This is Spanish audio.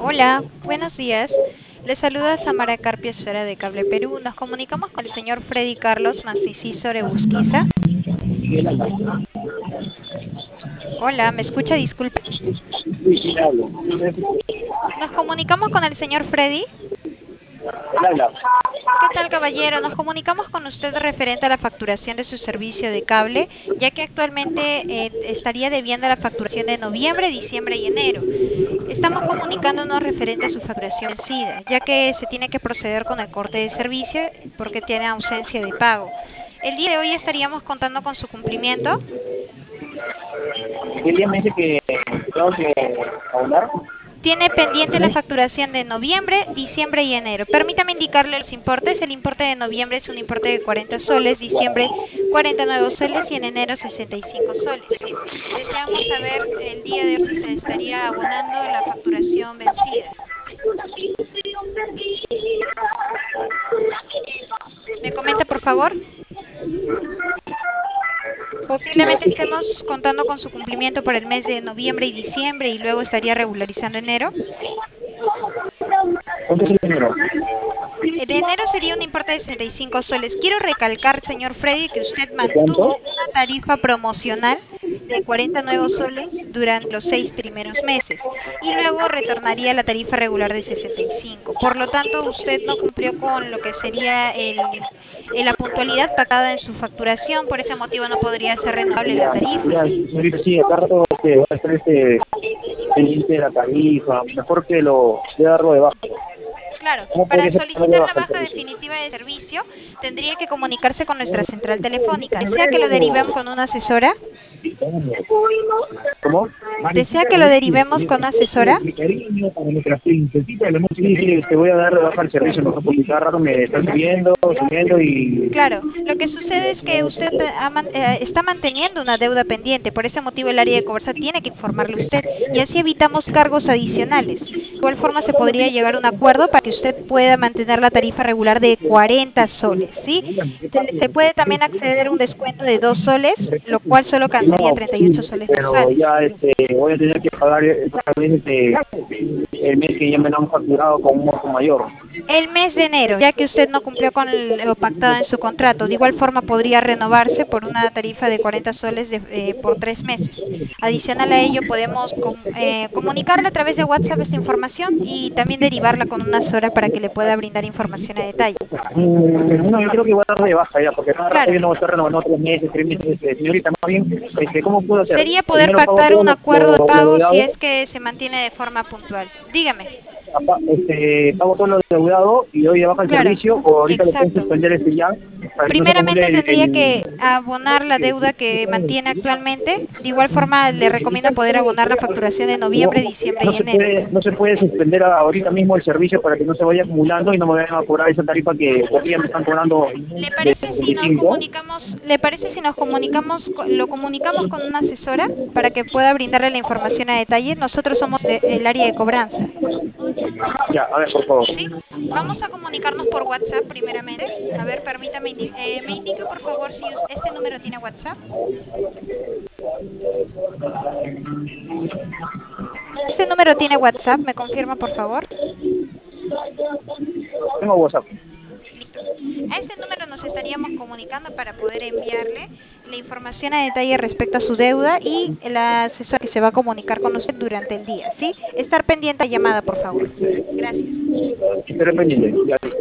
Hola, buenos días. Les saluda Samara Carpio, Esfera de Cable Perú. Nos comunicamos con el señor Freddy Carlos Mancicisore Orebusquiza. Hola, ¿me escucha? Disculpe. Sí, sí, hablo. Nos comunicamos con el señor Freddy. Él habla. ¿Qué tal, caballero? Nos comunicamos con usted referente a la facturación de su servicio de cable, ya que actualmente estaría debiendo la facturación de noviembre, diciembre y enero. Estamos comunicándonos referente a su facturación vencida, ya que se tiene que proceder con el corte de servicio porque tiene ausencia de pago. El día de hoy estaríamos contando con su cumplimiento. ¿Qué día me dice que tengo que hablar? Tiene pendiente la facturación de noviembre, diciembre y enero. Permítame indicarle los importes. El importe de noviembre es un importe de 40 soles, diciembre 49 soles y en enero 65 soles. Deseamos saber el día de hoy si se estaría abonando la facturación vencida. ¿Me comenta, por favor? Posiblemente estemos contando con su cumplimiento por el mes de noviembre y diciembre y luego estaría regularizando enero. ¿Cuánto es el dinero? El de enero sería un importe de 65 soles. Quiero recalcar, señor Freddy, que usted ¿De cuánto? mantuvo una tarifa promocional de 49 soles durante los 6 primeros meses y luego retornaría la tarifa regular de 65. Por lo tanto, usted no cumplió con lo que sería la puntualidad pactada en su facturación. Por ese motivo no podría ser renovable la Ya, tarifa. ya, señorita, sí, acá rato que va a estar pendiente de la tarifa. Mejor que lo de darlo de baja. Claro, ¿Cómo para podría ser darlo de solicitar la baja el baja servicio? definitiva de servicio, tendría que comunicarse con nuestra central telefónica. ¿Desea que lo derivemos con una asesora? ¿Cómo? ¿Desea que lo derivemos con una asesora? Sí, sí, te voy a dar de baja el servicio, mejor porque cada rato me están subiendo y... Claro, lo que sucede es que usted está manteniendo una deuda pendiente, por ese motivo el área de cobranza tiene que informarle a usted y así evitamos cargos adicionales. De igual forma se podría llegar a un acuerdo para que usted pueda mantener la tarifa regular de 40 soles, ¿sí? Se puede también acceder a un descuento de 2 soles, lo cual solo quedaría No, 38 sí, soles pero mensuales. ya voy a tener que pagar también el mes que ya me lo han facturado con un monto mayor. El mes de enero, ya que usted no cumplió con lo pactado en su contrato. De igual forma podría renovarse por una tarifa de 40 soles por 3 meses. Adicional a ello, podemos comunicarle a través de WhatsApp esta información y también derivarla con una asesora para que le pueda brindar información a detalle. No, yo creo que voy a dar de baja ya, porque cada rato Claro, yo no voy a estar renovando 3 meses, 3 meses. Señorita, más bien, ¿cómo puedo hacer? sería poder Primero pago pactar todo un acuerdo de lo pago si deudado, es que se mantiene de forma puntual. Dígame. pago todo lo deudado y doy de baja el Claro, servicio, o ahorita lo puedo exacto. suspender ya, para que no se acumule Primeramente tendría que abonar la deuda que mantiene actualmente. De igual forma, le recomiendo poder abonar la facturación de No, noviembre, diciembre y enero. no se puede suspender ahorita mismo el servicio para que no se vaya acumulando y no me vayan a cobrar esa tarifa que todavía me están cobrando de 75. ¿Le parece si nos comunicamos, lo comunicamos con una asesora para que pueda brindarle la información a detalle? Nosotros somos del área de cobranza. Ya, a ver, por favor. ¿Sí? Vamos a comunicarnos por WhatsApp primeramente. A ver, permítame, me indica por favor si este número tiene WhatsApp. Este número tiene WhatsApp, ¿me confirma por favor? Tengo WhatsApp. Listo. A este número nos estaríamos comunicando para poder enviarle la información a detalle respecto a su deuda y la asesora que se va a comunicar con usted durante el día, ¿sí? Estar pendiente a llamada, por favor. Gracias. Estaré pendiente. Ya.